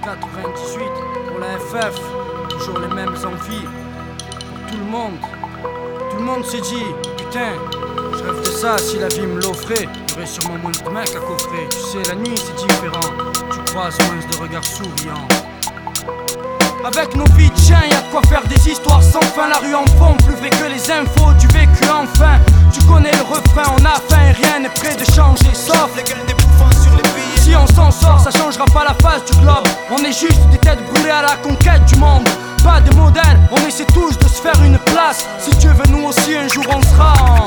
98 pour la FF, toujours les mêmes envies. Pour tout le monde s'est dit, putain, je rêve de ça, si la vie me l'offrait, j'aurais sûrement moins de mecs à coffrer. Tu sais, la nuit c'est différent, tu croises moins de regards souriants. Avec nos vies de chiens, y'a de quoi faire des histoires sans fin. La rue en fond, plus vrai que les infos du vécu enfin. Tu connais le refrain, on a faim et rien n'est prêt de changer. Sauf les gueules des bouffons sur les billets. Si on s'en sort, ça changera pas la face du globe. On est juste des têtes brûlées à la conquête du monde. Pas de modèle, on essaie tous de se faire une place. Si Dieu veut, nous aussi un jour on sera en...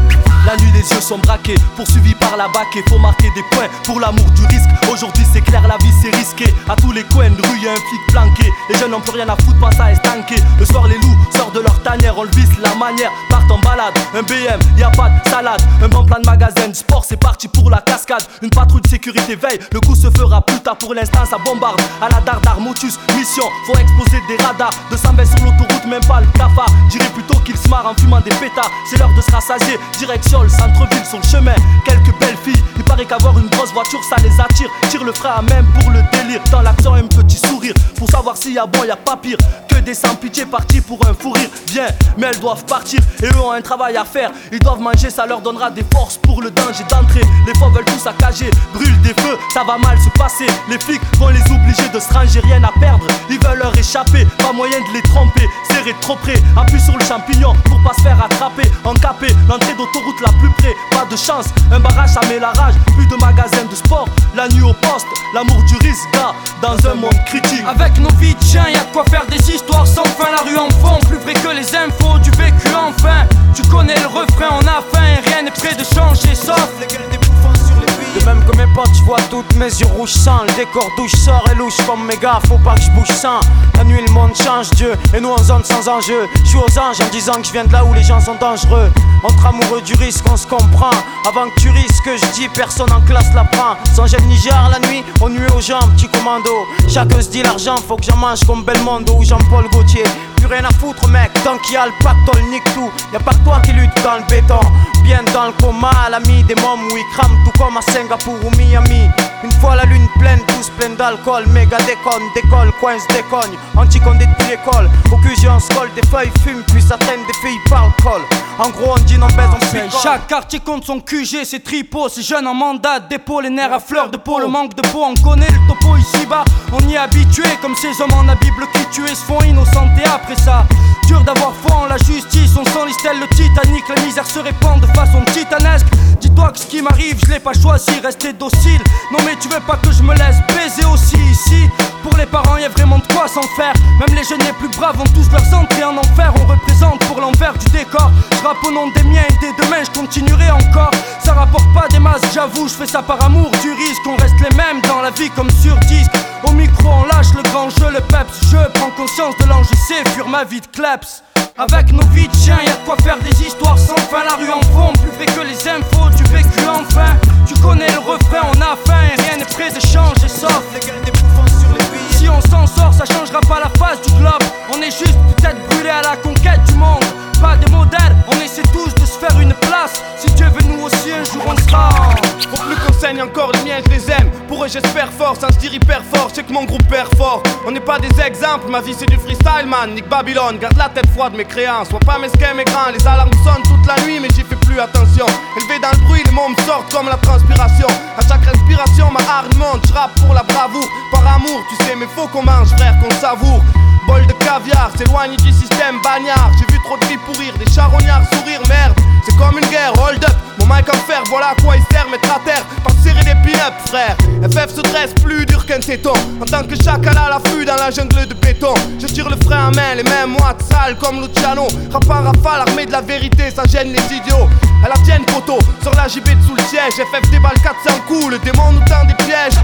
La nuit les yeux sont braqués, poursuivis par la baquée. Faut marquer des points pour l'amour du risque. Aujourd'hui c'est clair, la vie c'est risqué. À tous les coins de rue y'a un flic planqué. Les jeunes n'ont plus rien à foutre, pensent à estanquer. Le soir les loups sortent de leur tanière. On le visse la manière, partent en balade. Un BM, y'a pas de salade. Un bon plan de magasin de sport, c'est parti pour la cascade. Une patrouille de sécurité veille, le coup se fera plus tard. Pour l'instant ça bombarde, à la dardar, motus, mission. Faut exploser des radars, 220 sur l'autoroute, même pas le cafard. Dirais plutôt qu'ils se marrent en fumant des pétards. C'est l'heure de se rassasier, direction le centre-ville sur le chemin. Quelques belles filles, il paraît qu'avoir une grosse voiture ça les attire. Tire le frein à même pour le délire. Dans l'action un petit sourire, pour savoir s'il y a bon y a pas pire que des sans pitié partis pour un fou rire. Bien, mais elles doivent partir et eux ont un travail à faire. Ils doivent manger, ça leur donnera des forces pour le danger d'entrée. Les fois veulent tous saccager, brûlent des feux, ça va mal se passer. Les flics vont les obliger de se ranger, rien à perdre. Ils veulent leur échapper, pas moyen de les tromper. Serrer trop près, appuie sur le champignon pour pas se faire attraper. Encapé, l'entrée d'autoroute la plus près, pas de chance, un barrage ça met la rage. Plus de magasins de sport, la nuit au poste, l'amour du risque gars, dans un monde critique. Avec nos vies de chiens, y'a de quoi faire des histoires sans fin. La rue en fond, plus vrai que les infos du vécu enfin. Tu connais le refrain, on a faim et rien n'est prêt de changer. Sauf les gueules des bouffons sur les billets. De même que mes potes, je vois toutes mes yeux rouges sang. Le décor douche sort et louche comme mes gars, faut pas que je bouge sans. La nuit le monde change Dieu, et nous en zone sans enjeu. Je suis aux anges en disant que je viens de là où les gens sont dangereux. Entre amoureux du risque on se comprend. Avant que tu risques, je dis personne en classe la prend. Sans gel ni gère la nuit, on nuit aux gens, petit commando. Chacun se dit l'argent, faut que j'en mange comme Belmondo ou Jean-Paul Gaultier. Plus rien à foutre mec, tant qu'il y a le pactole nique tout. Y'a pas que toi qui lutte dans le béton. Bien dans le coma, à l'ami des mômes où ils crament tout comme à Singapour ou Miami. Une fois la lune pleine, tous pleins d'alcool. Méga décolle, coince, décogne. Anti-condé depuis l'école. Au QG on se colle, des feuilles fument, puis ça traîne, des filles parlent col. En gros on dit non baise, on picole. Chaque quartier compte son QG, c'est tripot. C'est jeunes en mandat, dépôt, les nerfs à fleur de peau. Le manque de peau, on connaît le topo ici-bas. On y est habitué, comme ces hommes en la Bible qui tuaient se font innocentés après ça. Dur d'avoir foi en la justice, on s'enlise tel le Titanic. La misère se répand de façon titanesque. Dis-toi que ce qui m'arrive, je l'ai pas choisi, rester docile. Non mais tu veux pas que je me laisse baiser aussi ici. Pour les parents y'a vraiment de quoi s'en faire. Même les jeunes les plus braves ont tous leurs entrées en enfer. On représente pour l'envers du décor. Je rappe au nom des miens et dès demain je continuerai encore. Ça rapporte pas des masses, j'avoue, je fais ça par amour du risque. On reste les mêmes dans la vie comme sur disque. Au micro on lâche le grand jeu, le peps. Je prends conscience de l'enjeu, c'est fuir ma vie de kleps. Avec nos vies de chiens, y'a de quoi faire des histoires sans fin. La rue en fond, plus vrai que les infos du vécu enfin. Tu connais le refrain, on a faim et rien n'est prêt de changer. Sauf les gueules des bouffons sur les billets. Si on s'en sort, ça changera pas la face du globe. On est juste des têtes brûlées à la conquête du monde. Pas des modèles, on essaie tous de se faire une place. Si Dieu veut, nous aussi un jour on sera. Faut plus qu'on saigne encore, les miens je les aime. Pour eux j'espère fort, ça se dire hyper fort. Je sais que mon groupe perd fort. On n'est pas des exemples, ma vie c'est du freestyle man. Nick Babylone, garde la tête froide mes créances. Sois pas mesquin mais grand, les alarmes sonnent toute la nuit mais j'y fais plus attention. Élevé dans le bruit, les mots me sortent comme la transpiration. À chaque respiration ma hargne monte, je rappe pour la bravoure. Par amour, tu sais mais faut qu'on mange frère, qu'on savoure. Bol de caviar, s'éloigne du système bagnard. J'ai vu trop de filles pourrir, des charognards sourire, merde. C'est comme une guerre, hold up, mon mic en fer, voilà à quoi il sert, mettre à terre, pas serrer des pin-up frère. FF se dresse plus dur qu'un téton, en tant que chacal à l'affût dans la jungle de béton. Je tire le frein à main, les mêmes moites sales comme Luciano. Rap en rafale, armé de la vérité, ça gêne les idiots. À la tienne poteau, sur la JB sous le siège. FF déballe 400 coups, le démon nous tend des pièges.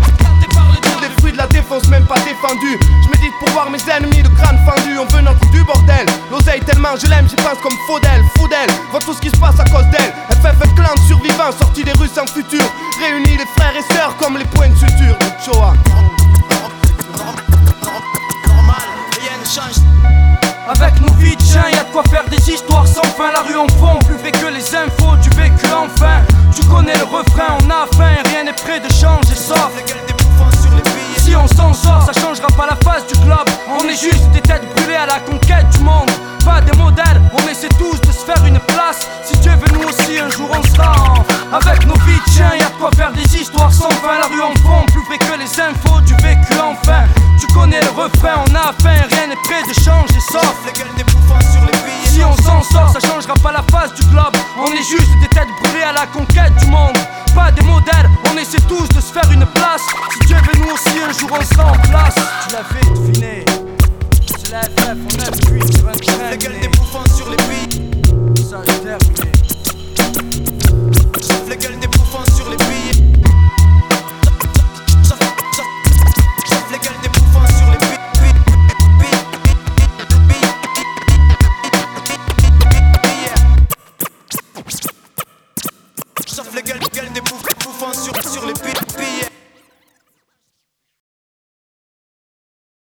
Les fruits de la défense même pas défendus. Je médite pour voir mes ennemis, le crâne fendu. On veut notre du bordel, l'oseille tellement je l'aime, j'y pense comme Faudel. Vois tout ce qui se passe à cause d'elle. FF est clan de survivants, sortis des rues sans futur. Réunis les frères et sœurs comme les points de suture. Choa. Avec nos vies de chiens, y'a de quoi faire des histoires sans fin. La rue en fond, plus vrai que les infos du vécu enfin. Tu connais le refrain, on a faim et rien n'est prêt de changer. Sauf si on s'en sort, ça changera des têtes brûlées à la conquête du monde. Pas des modèles, on essaie tous de se faire une place. Si Dieu veut, nous aussi un jour on sera avec nos vies de chiens, y'a de quoi faire des histoires sans fin. La rue en fond, plus vrai que les infos du vécu enfin. Tu connais le refrain, on a faim, rien n'est prêt de changer sauf si on s'en sort, ça changera pas la face du globe. On est juste des têtes brûlées à la conquête du monde. Pas des modèles, on essaie tous de se faire une place. Si Dieu veut, nous aussi un jour on sera en place. Tu l'avais deviné, c'est la FF, on aime 8 sur un train. Les gueules des bouffons sur les billes. Ça c'est terminé. Les gueules des bouffons sur les billes. Les gueules des bouffons sur les billes. Les gueules des bouffons sur les billes.